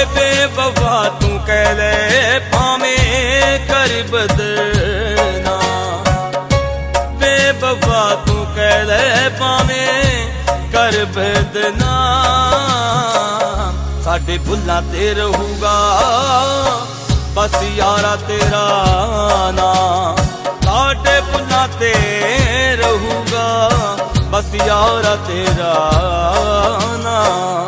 बेवफा तू कह ले भावे कर बदना, बेवफा तू कह ले भावे कर बदना, साडे भुल्लां ते रहूगा बस यारा तेरा नाम, साडे भुल्लां ते रहूगा बस यारा तेरा नाम।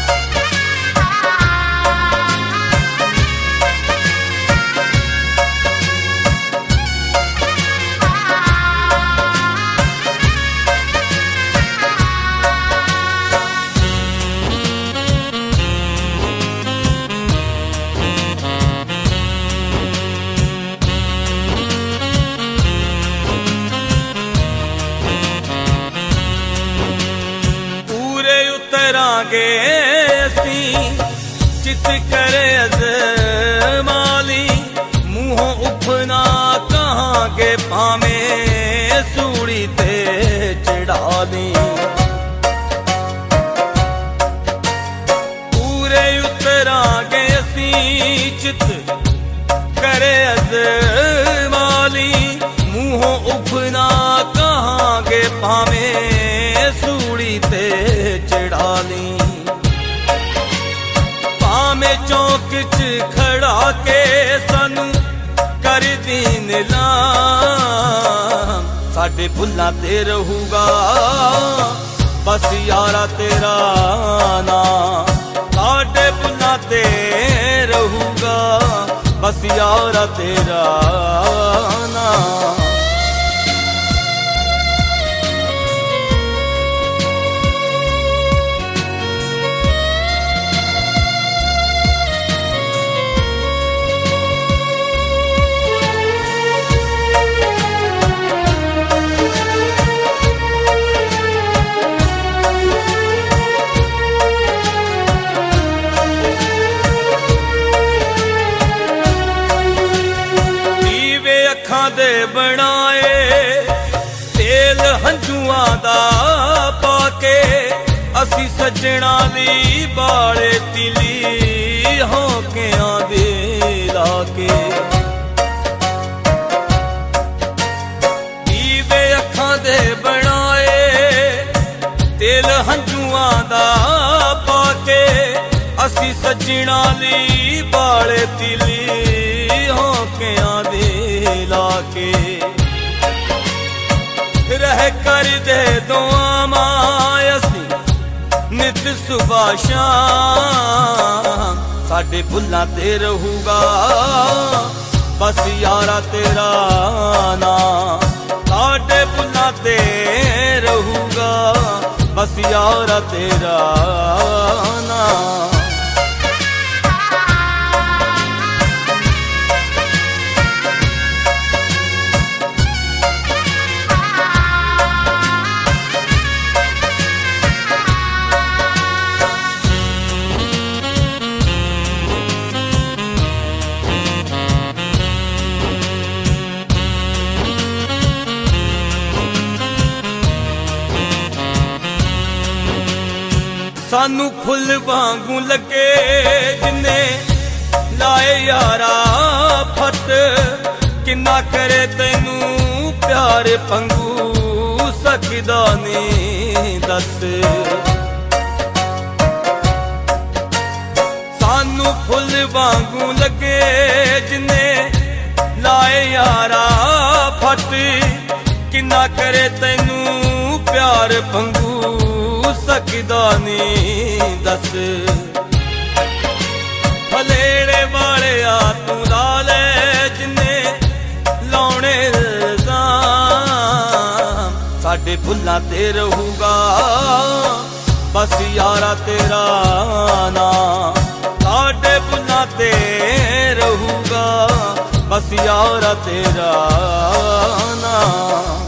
उतरांगे असी चित करे अज़माली, मुँहों उफना कहांगे भावे सूड़ी ते चढ़ाली, पूरे उतरांगे असी चित करे अज़माली, मुँहों उफना कहांगे भावे सूड़ी ते चढ़ाली, भावे चौक च खड़ा के सानू कर दीन लाम, साडे भुल्लां ते रहूगा बस यारा तेरा नाम, साडे भुल्लां ते रहूगा बस यारा तेरा नाम। अखां दे बनाए तेल हंझुआं दा पाके, असी सज्जणा दी बाले तिली होकियां दे लाके, दीवे अखां दे बनाए तेल हंझुआं दा पाके, असी सज्जणा दी बाले तिली होकियां दे लाके, रह कर दे दुआ मायसी नित सुबह शाम, साडे भुल्लां ते रहूगा बस यारा तेरा नाम, साडे भुल्लां ते रहूगा बस यारा तेरा नाम। सानू फुल वांगू लगे जिन्ने लाए यारा फट, किन्ना करे तेनू प्यार पंगू सकदा नहीं दस, सानू फुल वांगू लगे जिन्ने लाए यारा फट, किन्ना करे तेनू प्यार पंगू सकदा नहीं दस, फलेड़े वाले आ तू लाले जिन्ने लाउणे इल्जाम, साडे भुल्लां ते रहूगा बस यारा तेरा नाम, साडे भुल्लां ते रहूगा बस यारा तेरा नाम।